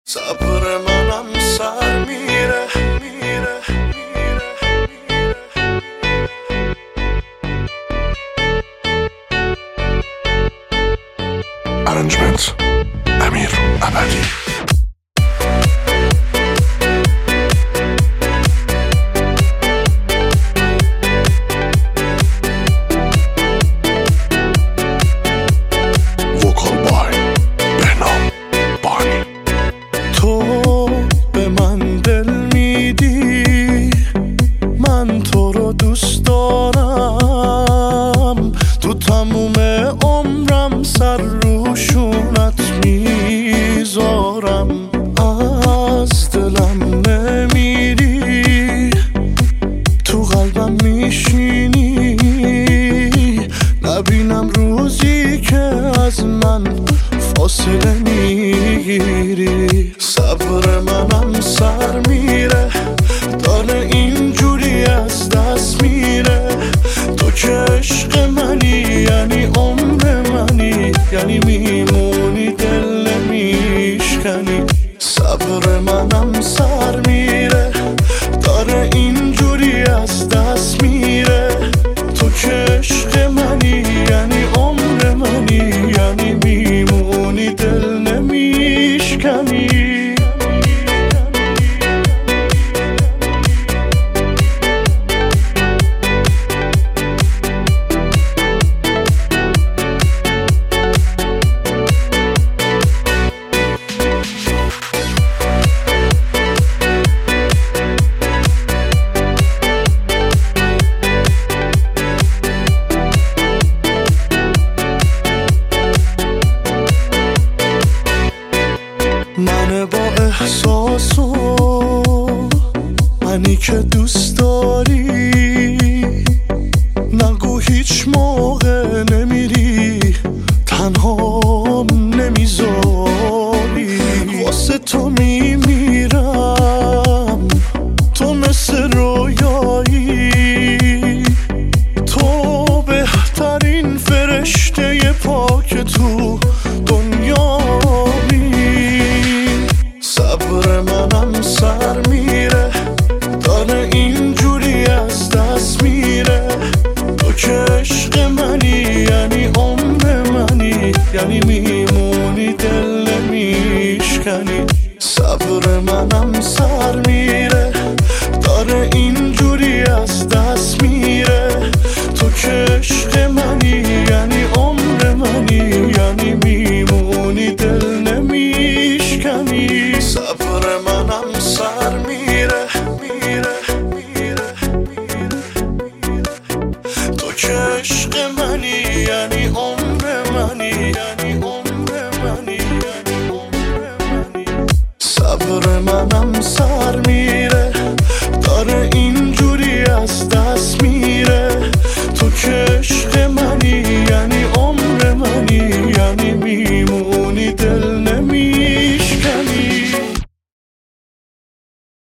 صبر منم سر میره ارنجمنت امیر ابدی. وکال بای بهنام بانی. تو به من دل میدی، من تو رو دوست دارم، تو تموم عمرم سر روشونت میذارم. از دلم نمیری، تو قلبم میشینی، نبینم روزی که از من فاصله میگیری. صبر منم سر میره، داره اینجوری از دست میره. تو که عشق منی، یعنی عمر منی، یعنی میمونی دل نمیشکنی. صبر منم سر میره، داره اینجوری از دست میره. تو که عشق منی، یعنی عمر منی، یعنی میمونی دل نمیشکنی. من با احساس و منی که دوست داری، نگو هیچ موقع نمیری، تنها نمیذاری. واسه تو میمیرم، تو مثل رویایی، تو بهترین فرشته پاک تو دنیا. صبر منم سر میره، داره اینجوری از دست میره. تو که عشق منی، یعنی عمر منی، یعنی میمونی دل نمیشکنی. صبر منم سر میره، داره اینجوری از دست میره. تو که عشق منی، یعنی عمر منی، یعنی میمونی دل نمیشکنی. صبر منم سر میره، تو که عشق منی، یعنی عمر منی، یعنی عمر منی، یعنی عمر منی. صبر منم سر